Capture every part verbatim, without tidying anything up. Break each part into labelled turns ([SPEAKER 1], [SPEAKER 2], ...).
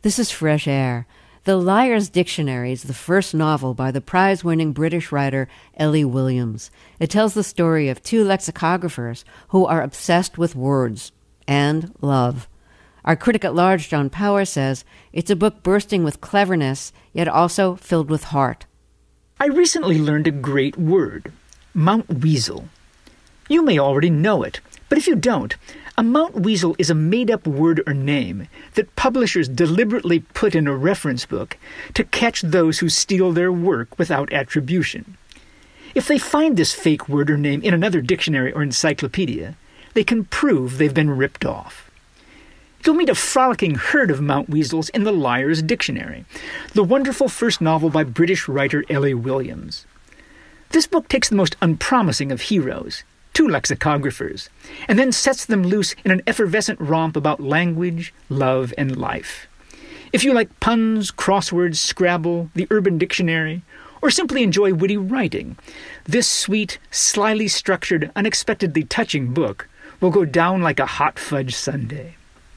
[SPEAKER 1] This is Fresh Air. The Liar's Dictionary is the first novel by the prize-winning British writer Ellie Williams. It tells the story of two lexicographers who are obsessed with words and love. Our critic at large, John Powers, says it's a book bursting with cleverness, yet also filled with heart.
[SPEAKER 2] I recently learned a great word, Mount Weasel. You may already know it, but if you don't, a Mount Weasel is a made-up word or name that publishers deliberately put in a reference book to catch those who steal their work without attribution. If they find this fake word or name in another dictionary or encyclopedia, they can prove they've been ripped off. You'll meet a frolicking herd of Mount Weasels in The Liar's Dictionary, the wonderful first novel by British writer Ellie Williams. This book takes the most unpromising of heroes, two lexicographers, and then sets them loose in an effervescent romp about language, love, and life. If you like puns, crosswords, Scrabble, the Urban Dictionary, or simply enjoy witty writing, this sweet, slyly structured, unexpectedly touching book will go down like a hot fudge sundae.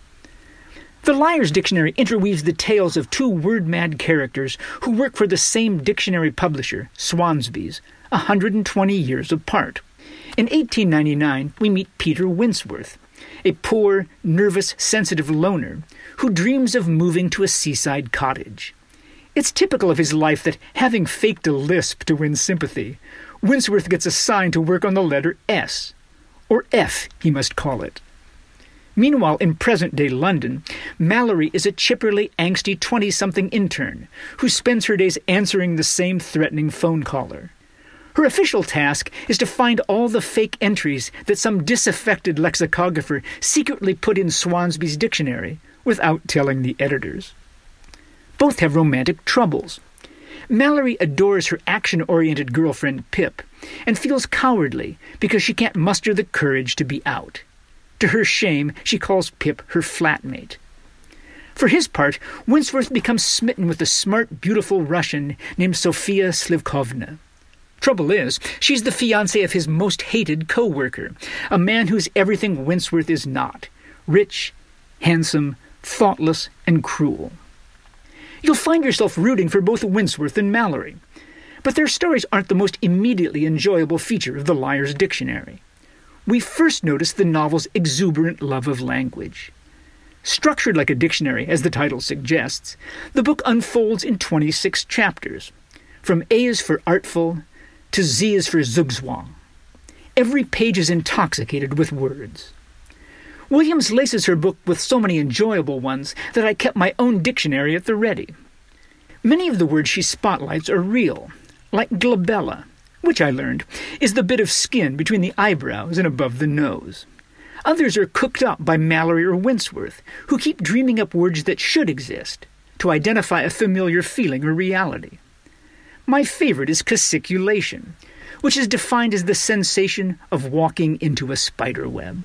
[SPEAKER 2] The Liar's Dictionary interweaves the tales of two word-mad characters who work for the same dictionary publisher, Swansby's, one hundred twenty years apart. In eighteen ninety-nine, we meet Peter Winsworth, a poor, nervous, sensitive loner who dreams of moving to a seaside cottage. It's typical of his life that, having faked a lisp to win sympathy, Winsworth gets assigned to work on the letter S, or F, he must call it. Meanwhile, in present-day London, Mallory is a chipperly, angsty twenty-something intern who spends her days answering the same threatening phone caller. Her official task is to find all the fake entries that some disaffected lexicographer secretly put in Swansby's dictionary without telling the editors. Both have romantic troubles. Mallory adores her action-oriented girlfriend Pip and feels cowardly because she can't muster the courage to be out. To her shame, she calls Pip her flatmate. For his part, Winsworth becomes smitten with a smart, beautiful Russian named Sofia Slivkovna. Trouble is, she's the fiancée of his most hated co-worker, a man who's everything Winsworth is not, rich, handsome, thoughtless, and cruel. You'll find yourself rooting for both Winsworth and Mallory, but their stories aren't the most immediately enjoyable feature of The Liar's Dictionary. We first notice the novel's exuberant love of language. Structured like a dictionary, as the title suggests, the book unfolds in twenty-six chapters. From A is for artful to Z is for zugzwang. Every page is intoxicated with words. Williams laces her book with so many enjoyable ones that I kept my own dictionary at the ready. Many of the words she spotlights are real, like glabella, which I learned is the bit of skin between the eyebrows and above the nose. Others are cooked up by Mallory or Winsworth, who keep dreaming up words that should exist, to identify a familiar feeling or reality. My favorite is cassiculation, which is defined as the sensation of walking into a spider web.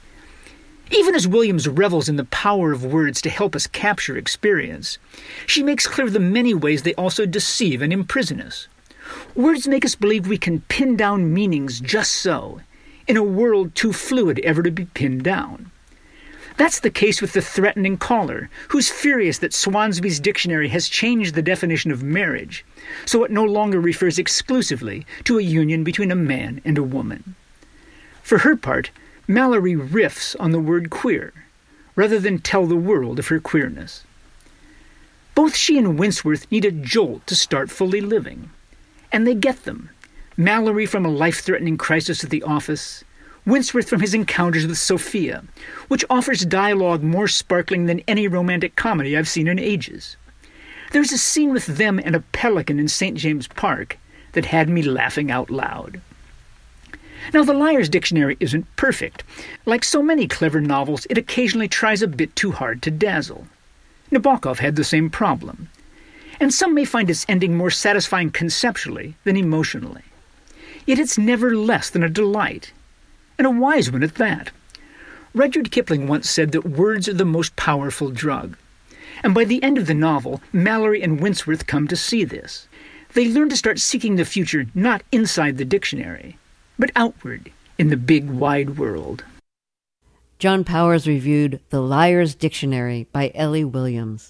[SPEAKER 2] Even as Williams revels in the power of words to help us capture experience, she makes clear the many ways they also deceive and imprison us. Words make us believe we can pin down meanings just so, in a world too fluid ever to be pinned down. That's the case with the threatening caller, who's furious that Swansby's dictionary has changed the definition of marriage, so it no longer refers exclusively to a union between a man and a woman. For her part, Mallory riffs on the word queer, rather than tell the world of her queerness. Both she and Winsworth need a jolt to start fully living, and they get them. Mallory from a life-threatening crisis at the office, Winsworth from his encounters with Sophia, which offers dialogue more sparkling than any romantic comedy I've seen in ages. There's a scene with them and a pelican in Saint James Park that had me laughing out loud. Now, The Liar's Dictionary isn't perfect. Like so many clever novels, it occasionally tries a bit too hard to dazzle. Nabokov had the same problem. And some may find its ending more satisfying conceptually than emotionally. Yet it's never less than a delight, and a wise one at that. Rudyard Kipling once said that words are the most powerful drug. And by the end of the novel, Mallory and Winsworth come to see this. They learn to start seeking the future not inside the dictionary, but outward in the big wide world.
[SPEAKER 1] John Powers reviewed The Liar's Dictionary by Ellie Williams.